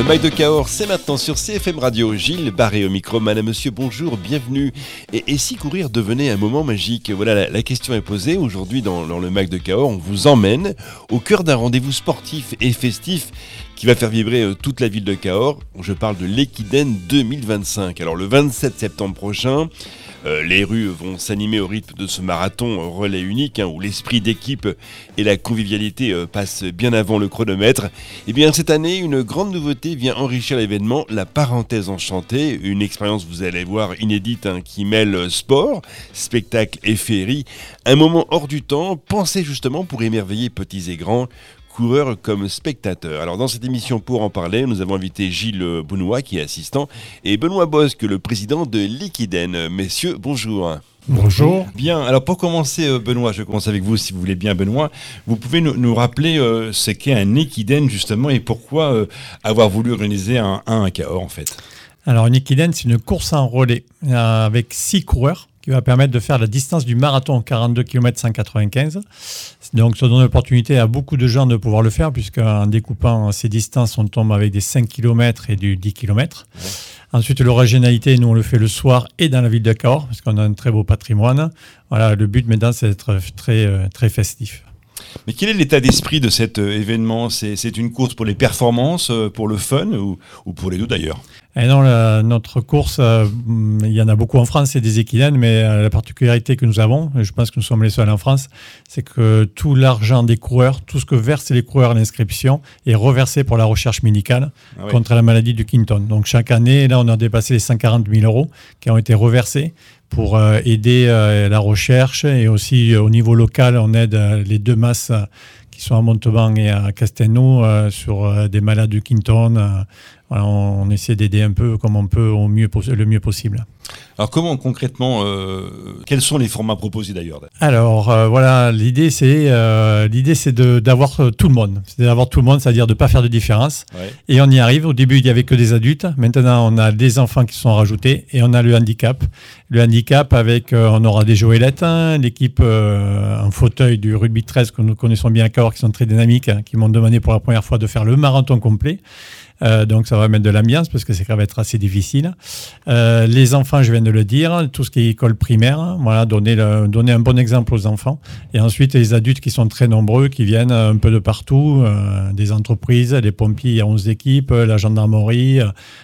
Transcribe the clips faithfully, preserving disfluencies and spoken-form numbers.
Le Mag de Cahors, c'est maintenant sur C F M Radio. Gilles Barré au micro. Madame, monsieur, bonjour, bienvenue. Et, et si courir devenait un moment magique? Voilà, la, la question est posée. Aujourd'hui, dans, dans le Mag de Cahors, on vous emmène au cœur d'un rendez-vous sportif et festif qui va faire vibrer euh, toute la ville de Cahors. Je parle de l'Equiden deux mille vingt-cinq. Alors, le vingt-sept septembre prochain, Euh, les rues vont s'animer au rythme de ce marathon euh, relais unique hein, où l'esprit d'équipe et la convivialité euh, passent bien avant le chronomètre. Et bien cette année, une grande nouveauté vient enrichir l'événement, la parenthèse enchantée, une expérience, vous allez voir, inédite hein, qui mêle sport, spectacle et féerie. Un moment hors du temps, pensé justement pour émerveiller petits et grands, coureurs comme spectateurs. Alors dans cette émission pour en parler, nous avons invité Gilles Benoît qui est assistant et Benoît Bosque, le président de l'Equiden. Messieurs, bonjour. Bonjour. Bien, alors pour commencer Benoît, je commence avec vous si vous voulez bien Benoît, vous pouvez nous, nous rappeler euh, ce qu'est un Equiden justement et pourquoi euh, avoir voulu organiser un, un à Cahors en fait. Alors un Equiden, c'est une course en relais euh, avec six coureurs qui va permettre de faire la distance du marathon quarante-deux kilomètres cent quatre-vingt-quinze. Donc ça donne l'opportunité à beaucoup de gens de pouvoir le faire puisqu'en découpant ces distances, on tombe avec des cinq kilomètres et du dix kilomètres. Ouais. Ensuite, l'originalité, nous on le fait le soir et dans la ville de Cahors parce qu'on a un très beau patrimoine. Voilà, le but maintenant c'est d'être très, très festif. Mais quel est l'état d'esprit de cet euh, événement? c'est, c'est une course pour les performances, euh, pour le fun ou, ou pour les deux d'ailleurs? Et non, la, notre course, euh, il y en a beaucoup en France, c'est des Equiden, mais euh, la particularité que nous avons, et je pense que nous sommes les seuls en France, c'est que tout l'argent des coureurs, tout ce que versent les coureurs à l'inscription est reversé pour la recherche médicale ah oui. contre la maladie du Quinton. Donc chaque année, là, on a dépassé les cent quarante mille euros qui ont été reversés pour euh, aider euh, la recherche et aussi euh, au niveau local, on aide euh, les deux masses euh, qui sont à Montauban et à Castelnau euh, sur euh, des malades du Quinton. Euh, voilà, on, on essaie d'aider un peu comme on peut au mieux, le mieux possible. Alors comment concrètement, euh, quels sont les formats proposés d'ailleurs? Alors euh, voilà, l'idée c'est, euh, l'idée c'est de, d'avoir tout le monde. C'est d'avoir tout le monde, c'est-à-dire de ne pas faire de différence. Ouais. Et on y arrive. Au début, il n'y avait que des adultes. Maintenant, on a des enfants qui sont rajoutés et on a le handicap. Le handicap avec, euh, on aura des Joëlettes, hein, l'équipe euh, en fauteuil du rugby treize que nous connaissons bien à Cahors, qui sont très dynamiques, hein, qui m'ont demandé pour la première fois de faire le marathon complet. Euh, donc ça va mettre de l'ambiance parce que c'est ça va être assez difficile. Euh, les enfants, je viens de le dire, tout ce qui est école primaire, voilà, donner, le, donner un bon exemple aux enfants. Et ensuite les adultes qui sont très nombreux, qui viennent un peu de partout, euh, des entreprises, les pompiers, il y a onze équipes, la gendarmerie.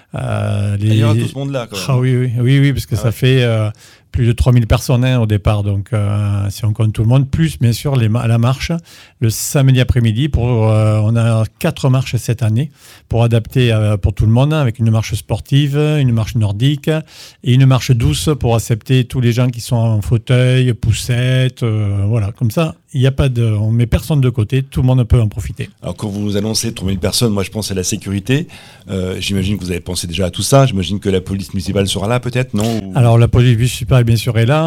Euh, les... Il y aura tout ce monde-là quand même. Ah oui, oui, oui, oui parce que ah ça ouais. fait euh, plus de trois mille personnes hein, au départ. Donc euh, si on compte tout le monde, plus bien sûr les, la marche, le samedi après-midi, pour, euh, on a quatre marches cette année pour adapter euh, pour tout le monde, hein, avec une marche sportive, une marche nordique et une marche douce pour accepter tous les gens qui sont en fauteuil, poussette, euh, voilà, comme ça. Il y a pas de, on met personne de côté, tout le monde peut en profiter. Alors quand vous annoncez trois mille personnes, moi je pense à la sécurité. Euh, j'imagine que vous avez pensé déjà à tout ça. J'imagine que la police municipale sera là peut-être, non? Alors la police municipale bien sûr est là,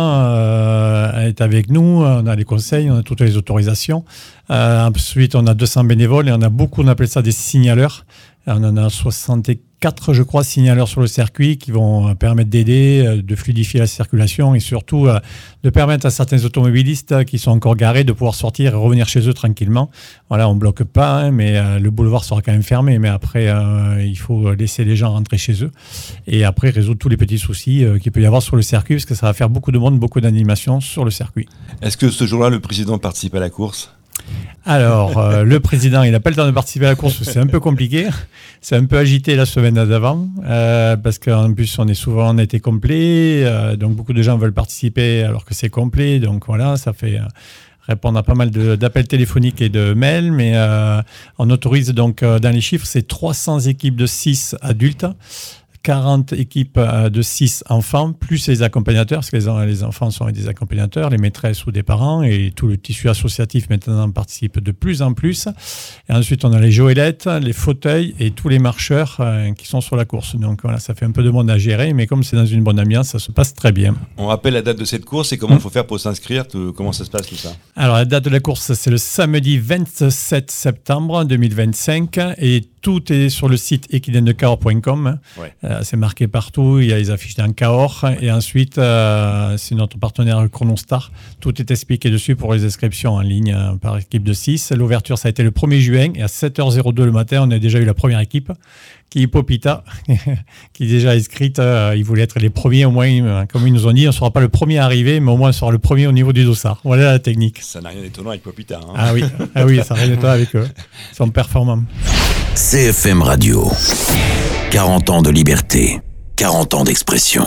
euh, elle est avec nous. On a les conseils, on a toutes les autorisations. Euh, ensuite on a deux cents bénévoles et on a beaucoup, on appelle ça des signaleurs. On en a soixante-quatre, je crois, signaleurs sur le circuit qui vont permettre d'aider, de fluidifier la circulation et surtout de permettre à certains automobilistes qui sont encore garés de pouvoir sortir et revenir chez eux tranquillement. Voilà, on ne bloque pas, hein, mais euh, le boulevard sera quand même fermé. Mais après, euh, il faut laisser les gens rentrer chez eux et après résoudre tous les petits soucis euh, qu'il peut y avoir sur le circuit parce que ça va faire beaucoup de monde, beaucoup d'animation sur le circuit. Est-ce que ce jour-là, le président participe à la course ? Alors, euh, le président, il n'a pas le temps de participer à la course, c'est un peu compliqué. C'est un peu agité la semaine d'avant, euh, parce qu'en plus, on est souvent en été complet, euh, donc beaucoup de gens veulent participer alors que c'est complet. Donc voilà, ça fait euh, répondre à pas mal de, d'appels téléphoniques et de mails, mais euh, on autorise donc, euh, dans les chiffres, c'est trois cents équipes de six adultes, quarante équipes de six enfants, plus les accompagnateurs, parce que les, les enfants sont des accompagnateurs, les maîtresses ou des parents, et tout le tissu associatif maintenant participe de plus en plus. Et ensuite, on a les Joëlettes, les fauteuils et tous les marcheurs euh, qui sont sur la course. Donc voilà, ça fait un peu de monde à gérer, mais comme c'est dans une bonne ambiance, ça se passe très bien. On rappelle la date de cette course et comment il faut faire pour s'inscrire, tout, comment ça se passe tout ça? Alors, la date de la course, c'est le samedi vingt-sept septembre deux mille vingt-cinq, et tout est sur le site equiden de cahors point com. Ouais. Euh, c'est marqué partout, il y a les affiches d'un Cahors. Et ensuite, euh, c'est notre partenaire Chronostar. Tout est expliqué dessus pour les inscriptions en ligne euh, par équipe de six. L'ouverture, ça a été le premier juin. Et à sept heures deux le matin, on a déjà eu la première équipe, qui est Popita, qui est déjà inscrite. Euh, ils voulaient être les premiers au moins. Euh, comme ils nous ont dit, on ne sera pas le premier à arriver, mais au moins on sera le premier au niveau du dossard. Voilà la technique. Ça n'a rien d'étonnant avec Popita. Hein. Ah oui, ah oui, ça n'a rien d'étonnant avec eux. Ils sont performants. C F M Radio. quarante ans de liberté, quarante ans d'expression.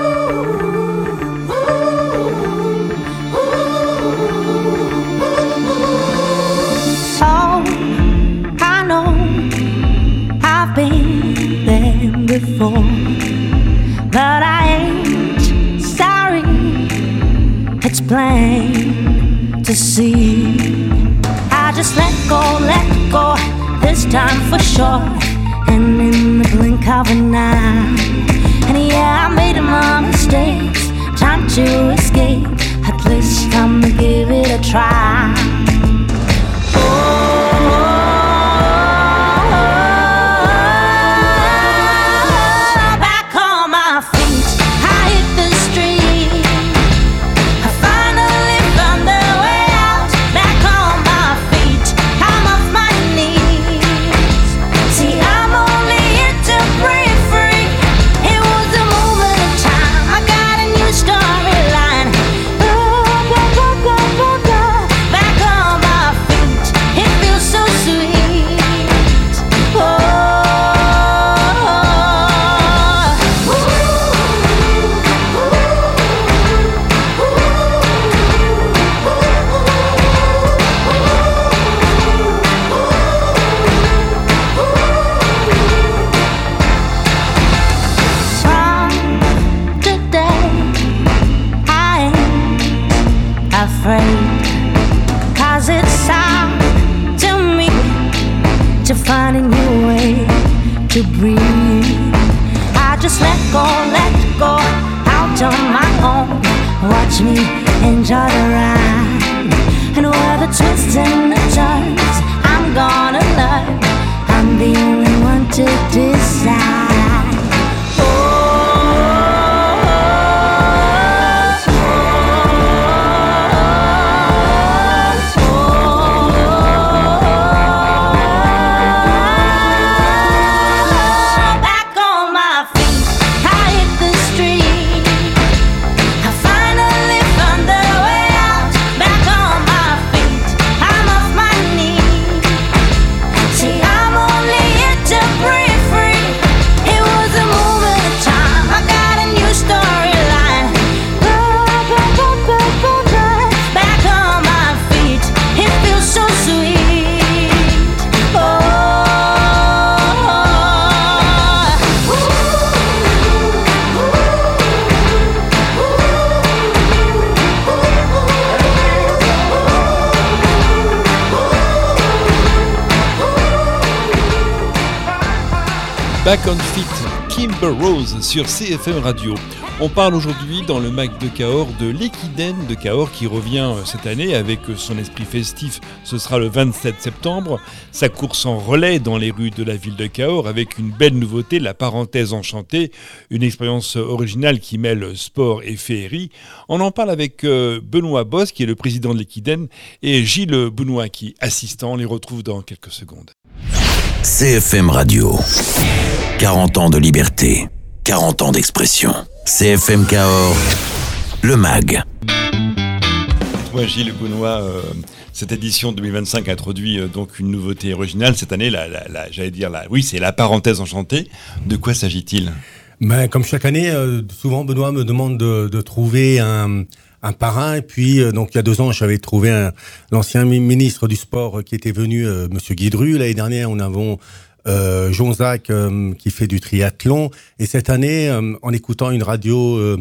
Oh, I know I've been there before, but I ain't sorry. It's plain to see. I just let go, let go, this time for sure. And in the blink of an eye, and yeah, I made my mistakes. Time to escape, at least time to give it a try. To breathe, I just let go, let go, out on my own. Watch me enjoy the ride, and where the twists and the turns, I'm gonna learn. I'm the only one to decide. Back on Fit, Kimber Rose sur C F M Radio. On parle aujourd'hui dans le Mag de Cahors de l'Équidène de Cahors qui revient cette année avec son esprit festif. Ce sera le vingt-sept septembre. Sa course en relais dans les rues de la ville de Cahors avec une belle nouveauté, la parenthèse enchantée, une expérience originale qui mêle sport et féerie. On en parle avec Benoît Boss qui est le président de l'Équidène et Gilles Bounois qui est assistant. On les retrouve dans quelques secondes. C F M Radio. quarante ans de liberté, quarante ans d'expression. C F M Cahors, le Mag. Moi, Gilles Bounois, euh, cette édition deux mille vingt-cinq introduit euh, donc une nouveauté originale. Cette année, la, la, la, j'allais dire, la, oui, c'est la parenthèse enchantée. De quoi s'agit-il ? Ben, comme chaque année, euh, souvent Benoît me demande de, de trouver un, un parrain. Et puis, euh, donc il y a deux ans, j'avais trouvé un, l'ancien ministre du Sport qui était venu, euh, Monsieur Guidru. L'année dernière, nous avons euh, Jonzac euh, qui fait du triathlon. Et cette année, euh, en écoutant une radio... Euh,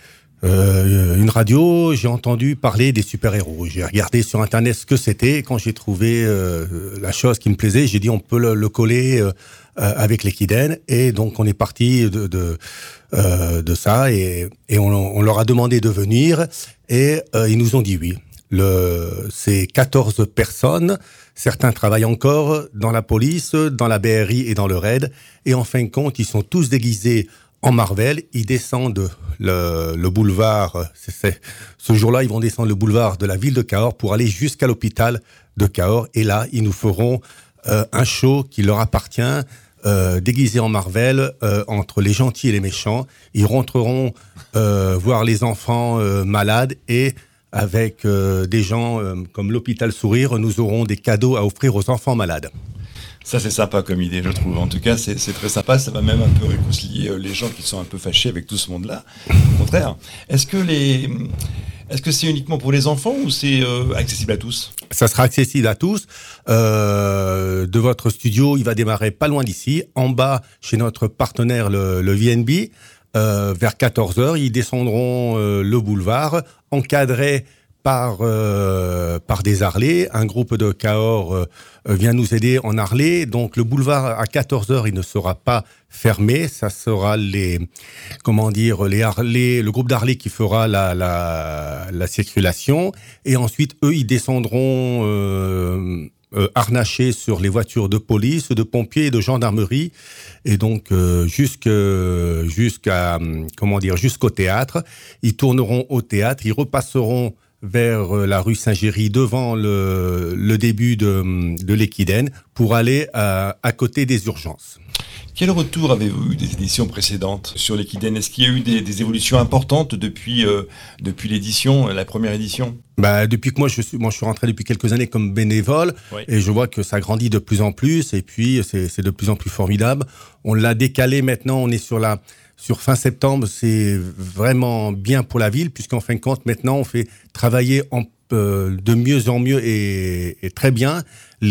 Euh, une radio, j'ai entendu parler des super-héros. J'ai regardé sur Internet ce que c'était. Quand j'ai trouvé euh, la chose qui me plaisait, j'ai dit on peut le, le coller euh, avec l'Équidène. Et donc on est parti de de, euh, de ça et, et on, on leur a demandé de venir et euh, ils nous ont dit oui. Le, c'est quatorze personnes. Certains travaillent encore dans la police, dans la B R I et dans le R A I D. Et en fin de compte, ils sont tous déguisés en Marvel. Ils descendent le, le boulevard. C'est, c'est, ce jour-là, ils vont descendre le boulevard de la ville de Cahors pour aller jusqu'à l'hôpital de Cahors. Et là, ils nous feront euh, un show qui leur appartient, euh, déguisé en Marvel, euh, entre les gentils et les méchants. Ils rentreront euh, voir les enfants euh, malades et avec euh, des gens euh, comme l'hôpital Sourire, nous aurons des cadeaux à offrir aux enfants malades. Ça, c'est sympa comme idée, je trouve. En tout cas, c'est, c'est très sympa. Ça va même un peu réconcilier les gens qui sont un peu fâchés avec tout ce monde-là. Au contraire. Est-ce que les... Est-ce que c'est uniquement pour les enfants ou c'est euh, accessible à tous ? Ça sera accessible à tous. Euh, de votre studio, il va démarrer pas loin d'ici, en bas, chez notre partenaire, le, le V N B. Euh, vers quatorze heures, ils descendront euh, le boulevard, encadrés par, euh, par des Harley. Un groupe de Cahors euh, vient nous aider en Harley. Donc le boulevard, à quatorze heures, il ne sera pas fermé. Ça sera les, comment dire, les Harley, le groupe d'Harley qui fera la, la, la circulation. Et ensuite, eux, ils descendront... Euh, Euh, harnachés sur les voitures de police, de pompiers et de gendarmerie, et donc euh, jusque, jusqu'à comment dire jusqu'au théâtre. Ils tourneront au théâtre, ils repasseront vers la rue Saint-Géry devant le, le début de, de l'Équidène pour aller à, à côté des urgences. Quel retour avez-vous eu des éditions précédentes sur l'Équidène ? Est-ce qu'il y a eu des, des évolutions importantes depuis, euh, depuis l'édition, la première édition ? Bah, depuis que moi je suis, moi je suis rentré depuis quelques années comme bénévole, oui. Et je vois que ça grandit de plus en plus et puis c'est, c'est de plus en plus formidable. On l'a décalé maintenant, on est sur la, sur fin septembre, c'est vraiment bien pour la ville puisqu'en fin de compte maintenant on fait travailler en, euh, de mieux en mieux et, et très bien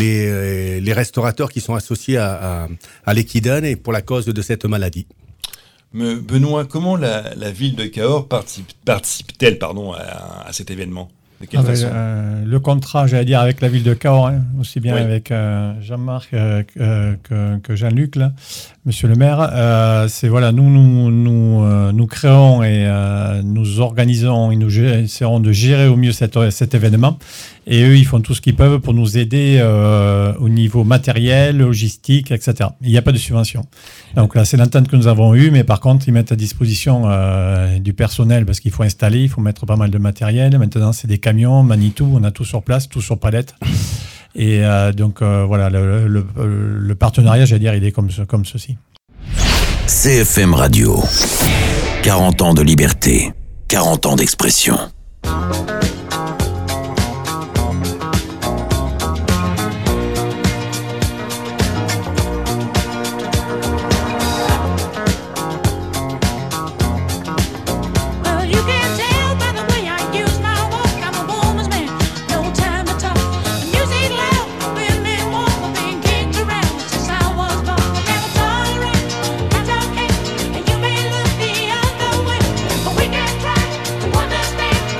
les, les restaurateurs qui sont associés à, à, à l'Équidène et pour la cause de cette maladie. Mais Benoît, comment la, la ville de Cahors participe, participe-t-elle pardon, à, à cet événement ? De quelle avec, façon ? euh, le contrat, j'allais dire, avec la ville de Cahors, hein, aussi bien oui. avec euh, Jean-Marc euh, que, que Jean-Luc, là, monsieur le maire, euh, c'est voilà, nous nous nous, euh, nous créons et euh, nous organisons et nous essaierons de gérer au mieux cet, cet événement. Et eux, ils font tout ce qu'ils peuvent pour nous aider euh, au niveau matériel, logistique, et cetera. Il n'y a pas de subvention. Donc là, c'est l'entente que nous avons eue, mais par contre, ils mettent à disposition euh, du personnel parce qu'il faut installer, il faut mettre pas mal de matériel. Maintenant, c'est des camions, Manitou, on a tout sur place, tout sur palette. Et euh, donc, euh, voilà, le, le, le partenariat, j'allais dire, il est comme, comme ceci. C F M Radio. quarante ans de liberté, quarante ans d'expression. Understand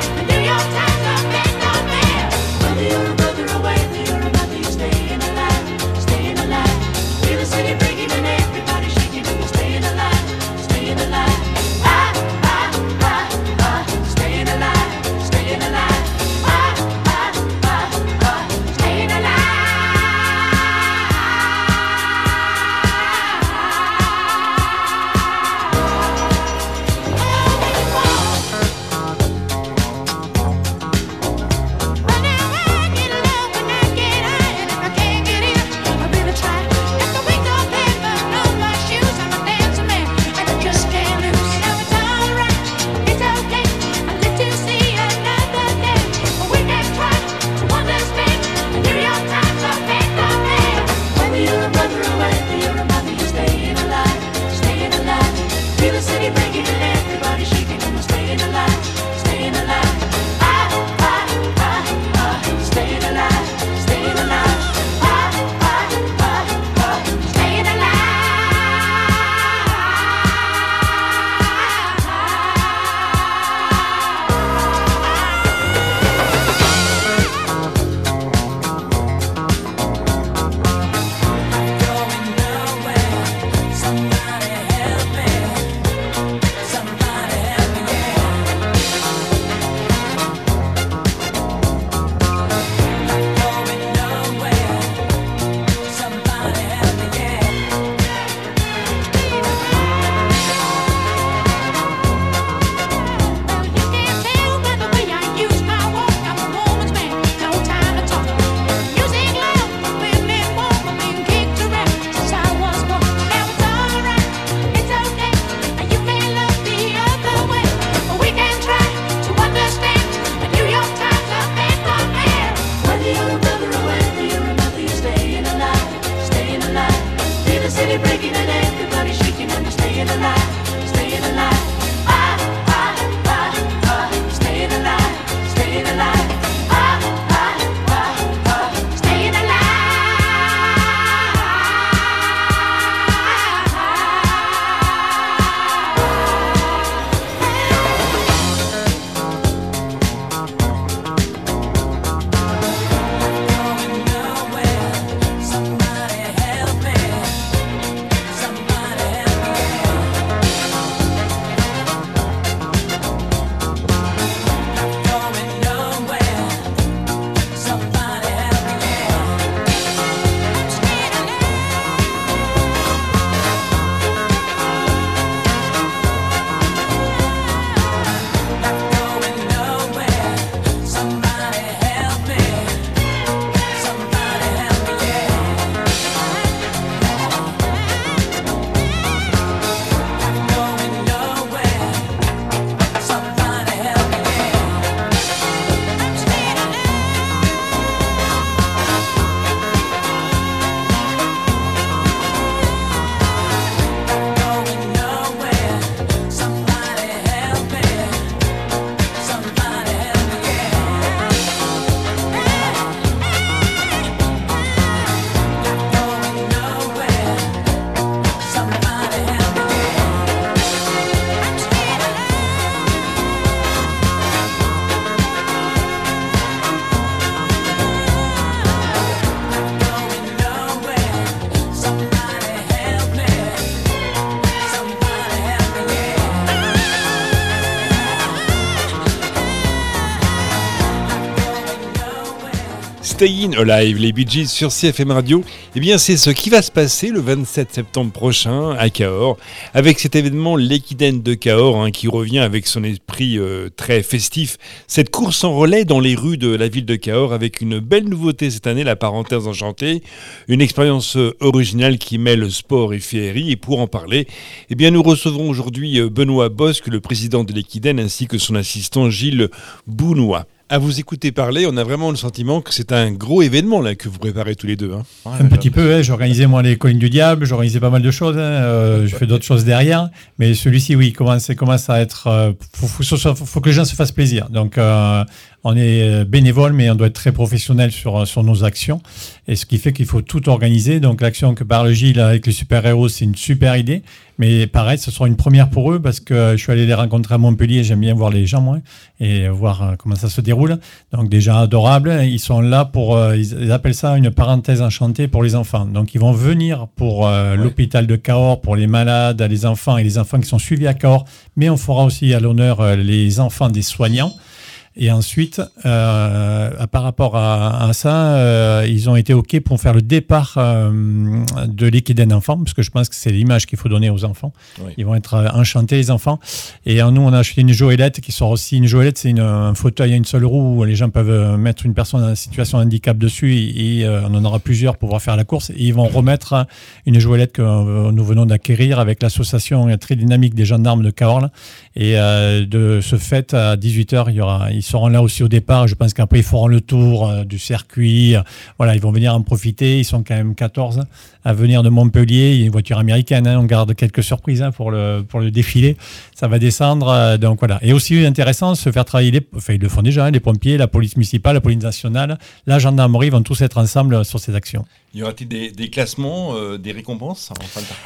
Stayin' Alive, les Bee Gees sur C F M Radio. Eh bien, c'est ce qui va se passer le vingt-sept septembre prochain à Cahors, avec cet événement l'Ekiden de Cahors, hein, qui revient avec son esprit euh, très festif. Cette course en relais dans les rues de la ville de Cahors, avec une belle nouveauté cette année, la Parenthèse Enchantée, une expérience euh, originale qui mêle sport et féerie. Et pour en parler, eh bien, nous recevons aujourd'hui euh, Benoît Bosque, le président de l'Ekiden, ainsi que son assistant Gilles Bounois. À vous écouter parler, on a vraiment le sentiment que c'est un gros événement là que vous préparez tous les deux. Hein. Un petit peu, ouais, j'ai organisé moi les Collines du Diable, j'ai organisé pas mal de choses, hein, euh, je fais d'autres choses derrière, mais celui-ci, oui, commence, commence à être... Euh, faut, faut, faut, faut que les gens se fassent plaisir. Donc, euh, on est bénévole, mais on doit être très professionnel sur, sur nos actions, et ce qui fait qu'il faut tout organiser. Donc, l'action que parle Gilles avec les super-héros, c'est une super idée, mais pareil, ce sera une première pour eux, parce que je suis allé les rencontrer à Montpellier, j'aime bien voir les gens, moi, et voir comment ça se déroule. Donc, des gens adorables, ils sont là pour, euh, ils appellent ça une parenthèse enchantée pour les enfants. Donc, ils vont venir pour euh, ouais. l'hôpital de Cahors, pour les malades, les enfants et les enfants qui sont suivis à Cahors, mais on fera aussi à l'honneur euh, les enfants des soignants. Et ensuite, euh, par rapport à, à ça, euh, ils ont été OK pour faire le départ euh, de l'Ekiden enfants, parce que je pense que c'est l'image qu'il faut donner aux enfants. Oui. Ils vont être enchantés, les enfants. Et euh, nous, on a acheté une joëlette qui sort aussi. Une joëlette, c'est une, un fauteuil à une seule roue où les gens peuvent mettre une personne en situation de handicap dessus, et, et euh, on en aura plusieurs pour pouvoir faire la course. Et ils vont remettre une joëlette que euh, nous venons d'acquérir avec l'association très dynamique des gendarmes de Cahors. Et euh, de ce fait, à dix-huit heures, il y aura... Ils seront là aussi au départ. Je pense qu'après, ils feront le tour euh, du circuit. Voilà, ils vont venir en profiter. Ils sont quand même quatorze à venir de Montpellier. Il y a une voiture américaine. Hein. On garde quelques surprises hein, pour, le, pour le défilé. Ça va descendre. Euh, donc voilà. Et aussi intéressant, se faire travailler, les, enfin, ils le font déjà, hein, les pompiers, la police municipale, la police nationale, la gendarmerie vont tous être ensemble sur ces actions. Y aura-t-il des, des classements, euh, des récompenses en fin de parcours ?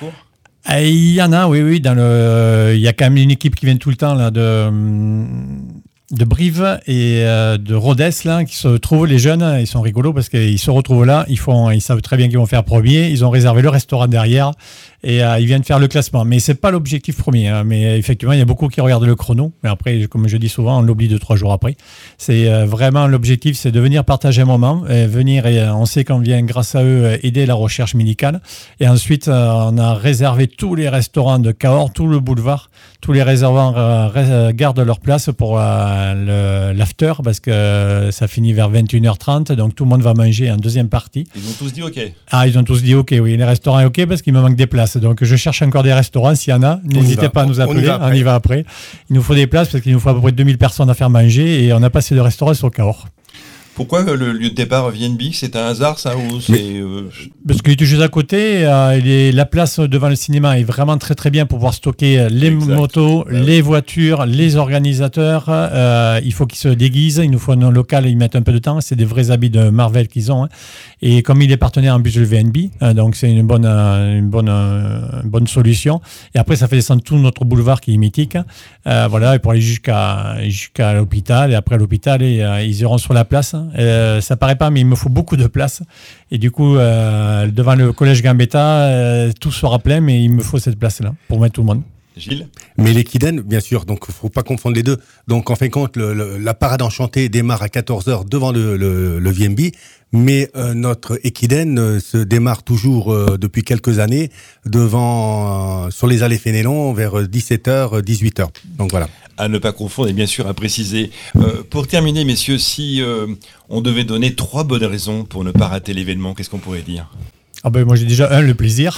Il y en a, oui, oui. Dans le, il y a quand même une équipe qui vient tout le temps là de. de Brive et euh, de Rodez là, qui se trouvent, les jeunes, ils sont rigolos parce qu'ils se retrouvent là, ils, font, ils savent très bien qu'ils vont faire premier, ils ont réservé le restaurant derrière et euh, ils viennent faire le classement. Mais c'est pas l'objectif premier, hein, mais effectivement, il y a beaucoup qui regardent le chrono, mais après, comme je dis souvent, on l'oublie deux, trois jours après. C'est euh, vraiment l'objectif, c'est de venir partager un moment, et venir et euh, on sait qu'on vient grâce à eux aider la recherche médicale. Et ensuite, euh, on a réservé tous les restaurants de Cahors, tout le boulevard, tous les réservoirs euh, gardent leur place pour euh, le, l'after parce que euh, ça finit vers vingt et une heures trente, donc tout le monde va manger en deuxième partie. Ils ont tous dit OK. Ah, ils ont tous dit OK, oui. Les restaurants OK parce qu'il me manque des places. Donc je cherche encore des restaurants s'il y en a. N'hésitez pas à nous appeler, on y, on y va après. Il nous faut des places parce qu'il nous faut à peu près deux mille personnes à faire manger et on n'a pas assez de restaurants sur Cahors. Pourquoi le lieu de départ V N B ? C'est un hasard ça ou c'est euh... Parce qu'il est juste à côté, euh, il est, la place devant le cinéma est vraiment très très bien pour pouvoir stocker les exact. motos, ouais. les voitures, les organisateurs. Euh, il faut qu'ils se déguisent, il nous faut un local, ils mettent un peu de temps. C'est des vrais habits de Marvel qu'ils ont. Hein. Et comme il est partenaire en plus du V N B, euh, donc c'est une bonne, euh, une, bonne, euh, une bonne solution. Et après, ça fait descendre tout notre boulevard qui est mythique. Euh, voilà, et pour aller jusqu'à, jusqu'à l'hôpital. Et après l'hôpital, et, euh, ils iront sur la place. Euh, ça paraît pas, mais il me faut beaucoup de place. Et du coup, euh, devant le collège Gambetta, euh, tout sera plein, mais il me faut cette place-là pour mettre tout le monde. Gilles ? Mais l'Ekiden, bien sûr, donc il ne faut pas confondre les deux. Donc en fin de compte, le, le, la parade enchantée démarre à quatorze heures devant le, le, le V N B, mais euh, notre Ekiden euh, se démarre toujours euh, depuis quelques années devant, euh, sur les allées Fénélon vers dix-sept heures, dix-huit heures. Donc voilà. À ne pas confondre et bien sûr à préciser. Euh, pour terminer, messieurs, si euh, on devait donner trois bonnes raisons pour ne pas rater l'événement, qu'est-ce qu'on pourrait dire ? Ah ben moi j'ai déjà un, le plaisir,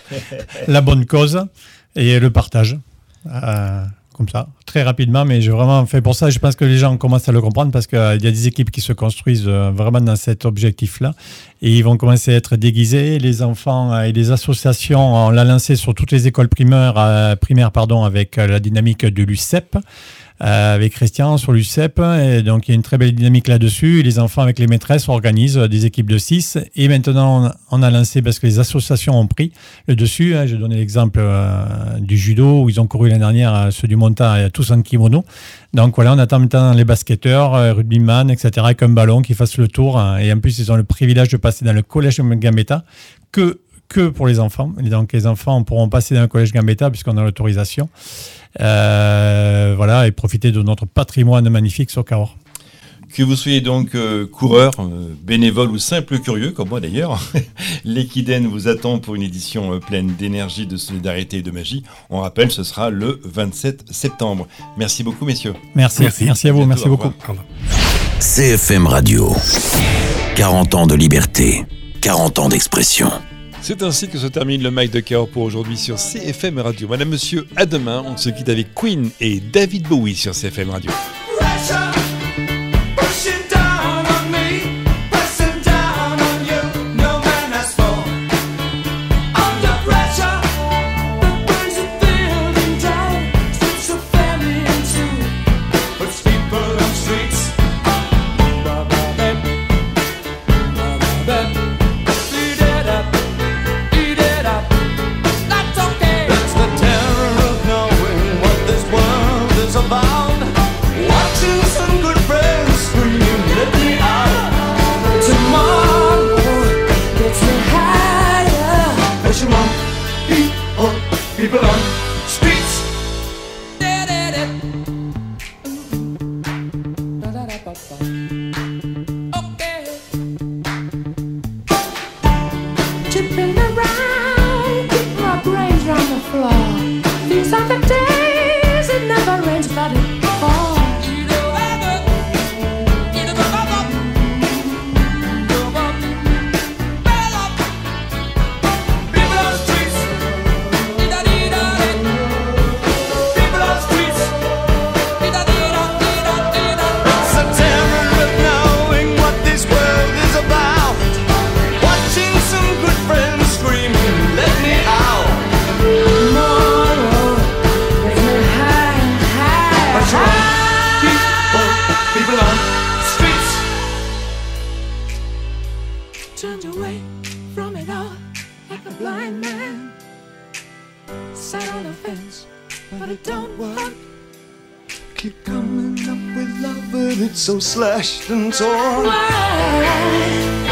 la bonne cause et le partage. Euh, comme ça, très rapidement, mais j'ai vraiment fait pour ça. Je pense que les gens commencent à le comprendre parce qu'il euh, y a des équipes qui se construisent euh, vraiment dans cet objectif-là et ils vont commencer à être déguisés. Les enfants euh, et les associations, on l'a lancé sur toutes les écoles primaires, euh, primaires pardon, avec euh, la dynamique de l'U C E P. Euh, avec Christian sur l'U C E P, et donc il y a une très belle dynamique là-dessus. Les enfants avec les maîtresses organisent des équipes de six et maintenant on a lancé, parce que les associations ont pris le dessus, hein, je donnais l'exemple euh, du judo où ils ont couru l'année dernière, euh, ceux du monta tous en kimono. Donc voilà, on attend maintenant les basketteurs, euh, rugbyman, et cetera avec un ballon qui fassent le tour, hein, et en plus ils ont le privilège de passer dans le collège Gambetta que que pour les enfants. Et donc les enfants pourront passer dans le collège Gambetta puisqu'on a l'autorisation. Euh, voilà, et profiter de notre patrimoine magnifique sur Cahors. Que vous soyez donc euh, coureur, euh, bénévole ou simple curieux, comme moi d'ailleurs, l'Equiden vous attend pour une édition euh, pleine d'énergie, de solidarité et de magie. On rappelle, ce sera le vingt-sept septembre. Merci beaucoup, messieurs. Merci, merci, merci à vous, bientôt, merci beaucoup. C F M Radio. quarante ans de liberté, quarante ans d'expression. C'est ainsi que se termine le Mic de Cahors pour aujourd'hui sur C F M Radio. Madame, monsieur, à demain. On se quitte avec Queen et David Bowie sur C F M Radio. People on streets. Okay. Tipping around, keep my brains on the floor. These are the days it never rains, but it falls. Turned away from it all like a blind man. Sat on a fence, but it don't work. Keep coming up with love, but it's so slashed and torn. Why?